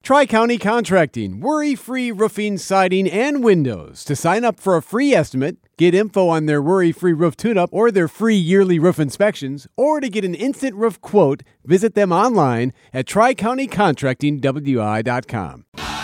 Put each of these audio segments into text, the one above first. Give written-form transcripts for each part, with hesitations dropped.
Tri-County Contracting, worry-free roofing, siding, and windows. To sign up for a free estimate, get info on their worry-free roof tune-up or their free yearly roof inspections, or to get an instant roof quote, visit them online at tricountycontractingwi.com.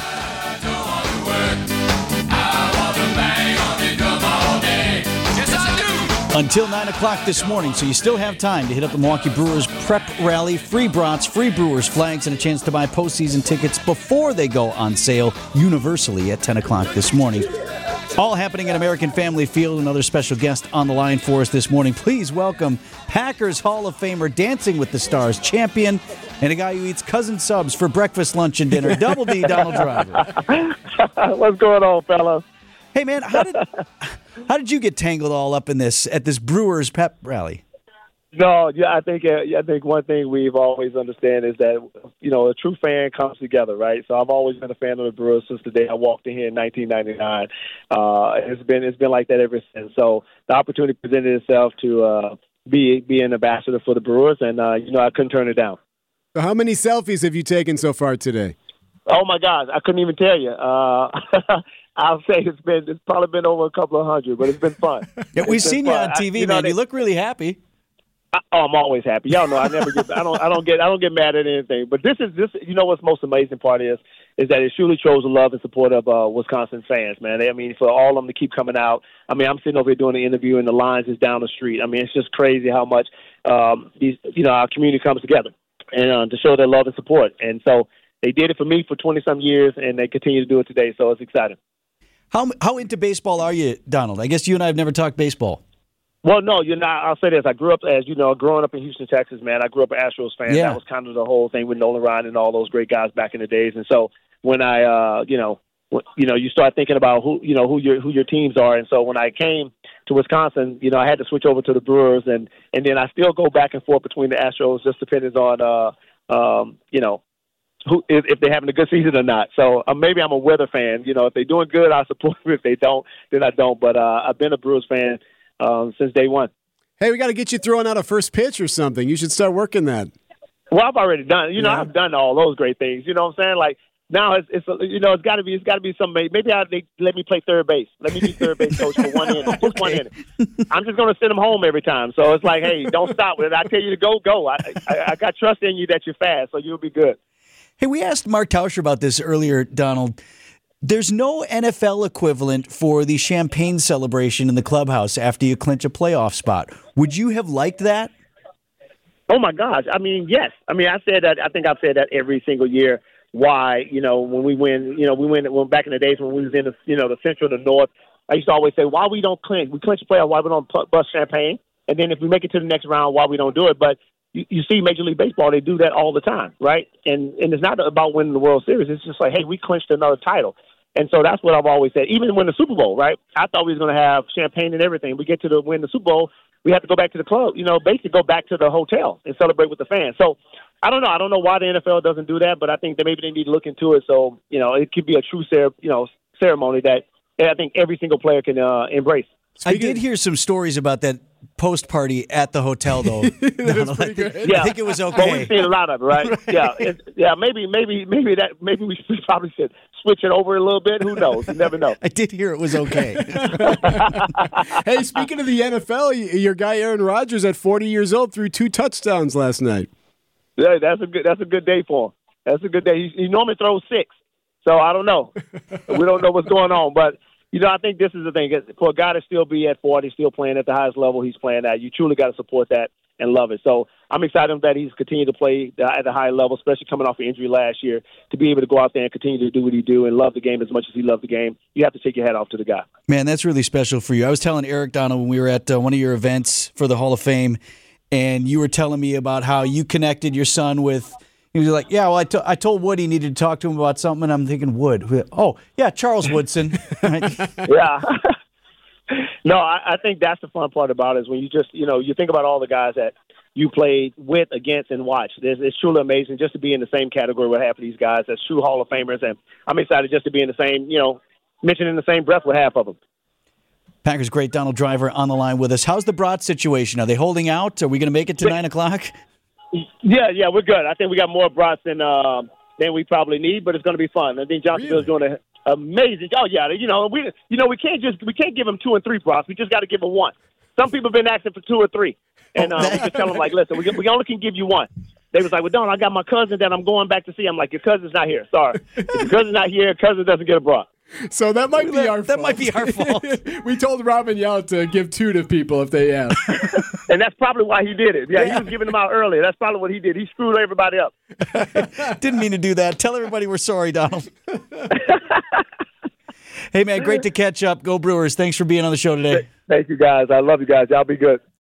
Until 9 o'clock this morning, so you still have time to hit up the Milwaukee Brewers Prep Rally. Free brats, free Brewers flags, and a chance to buy postseason tickets before they go on sale universally at 10 o'clock this morning. All happening at American Family Field. Another special guest on the line for us this morning. Please welcome Packers Hall of Famer, Dancing with the Stars champion, and a guy who eats cousin subs for breakfast, lunch, and dinner, Double D, Donald Driver. What's going on, fellas? Hey, man, how did you get tangled all up in this at this Brewers pep rally? No, I think one thing we've always understand is that a true fan comes together, right? So I've always been a fan of the Brewers since the day I walked in here in 1999. It's been like that ever since. So the opportunity presented itself to be an ambassador for the Brewers, and I couldn't turn it down. So how many selfies have you taken so far today? Oh my gosh, I couldn't even tell you. I'll say it's probably been over a couple of hundred, but it's been fun. Yeah, we've seen you on TV, man. You look really happy. I'm always happy. Y'all know I never get. I don't get mad at anything. But this. You know what's most amazing part is that it truly shows the love and support of Wisconsin fans, man. For all of them to keep coming out. I'm sitting over here doing the interview, and the lines is down the street. It's just crazy how much our community comes together and to show their love and support. And so they did it for me for 20-some years, and they continue to do it today. So it's exciting. How into baseball are you, Donald? I guess you and I have never talked baseball. Well, no, I'll say this. I grew up, growing up in Houston, Texas, man. I grew up an Astros fan. Yeah. That was kind of the whole thing with Nolan Ryan and all those great guys back in the days. And so when I, you start thinking about who your teams are. And so when I came to Wisconsin, I had to switch over to the Brewers, and then I still go back and forth between the Astros, just depending on, if they're having a good season or not. So maybe I'm a weather fan. If they're doing good, I support them. If they don't, then I don't. But I've been a Brewers fan since day one. Hey, we got to get you throwing out a first pitch or something. You should start working that. Well, I've already done. I've done all those great things. You know what I'm saying? Like now, it's got to be something. Maybe they let me play third base. Let me be third base coach for 1 inning, just 1 inning. I'm just going to send them home every time. So it's like, hey, don't stop with it. I tell you to go. I got trust in you that you're fast, so you'll be good. Hey, we asked Mark Tauscher about this earlier, Donald. There's no NFL equivalent for the champagne celebration in the clubhouse after you clinch a playoff spot. Would you have liked that? Oh, my gosh. Yes. I said that. I think I've said that every single year. Why, when we win, when back in the days when we was in the Central, the North, I used to always say, why we don't clinch? We clinch a playoff, why we don't bust champagne? And then if we make it to the next round, why we don't do it? But you see Major League Baseball, they do that all the time, right? And it's not about winning the World Series. It's just like, hey, we clinched another title. And so that's what I've always said. Even when the Super Bowl, right? I thought we was going to have champagne and everything. We get to win the Super Bowl, we have to go back to the club, basically go back to the hotel and celebrate with the fans. So I don't know. I don't know why the NFL doesn't do that, but I think that maybe they need to look into it. So, it could be a true ceremony that I think every single player can embrace. I did hear some stories about that post party at the hotel, though. I think it was okay. But we've seen a lot of it, right? Yeah, Maybe we probably should switch it over a little bit. Who knows? You never know. I did hear it was okay. Hey, speaking of the NFL, your guy Aaron Rodgers at 40 years old threw 2 touchdowns last night. Yeah, that's a good day for him. That's a good day. He normally throws 6, so I don't know. We don't know what's going on, but. I think this is the thing. For a guy to still be at 40, still playing at the highest level he's playing at, you truly got to support that and love it. So I'm excited that he's continued to play at a high level, especially coming off an injury last year, to be able to go out there and continue to do what he do and love the game as much as he loved the game. You have to take your hat off to the guy. Man, that's really special for you. I was telling Eric Donald when we were at one of your events for the Hall of Fame, and you were telling me about how you connected your son with – he was like, yeah, well, I told Wood he needed to talk to him about something, and I'm thinking, Wood. Oh, yeah, Charles Woodson. Yeah. No, I think that's the fun part about it is when you just, you think about all the guys that you played with, against, and watched. It's truly amazing just to be in the same category with half of these guys as true Hall of Famers, and I'm excited just to be in the same, mentioned in the same breath with half of them. Packers great Donald Driver on the line with us. How's the Brat situation? Are they holding out? Are we going to make it to 9 o'clock? Yeah, we're good. I think we got more brats than than we probably need, but it's going to be fun. I think Johnsonville's doing an amazing. Oh yeah, we can't give them 2 and 3 props. We just got to give them 1. Some people have been asking for 2 or 3, and we just tell them like, listen, we only can give you 1. They was like, well, Don, I got my cousin that I'm going back to see. I'm like, your cousin's not here. Sorry, if your cousin's not here, cousin doesn't get a bra. So that might be our fault. That might be our fault. We told Robin Yount to give 2 to people if they ask. And that's probably why he did it. Yeah, he was giving them out earlier. That's probably what he did. He screwed everybody up. Didn't mean to do that. Tell everybody we're sorry, Donald. Hey, man, great to catch up. Go Brewers. Thanks for being on the show today. Thank you, guys. I love you guys. Y'all be good.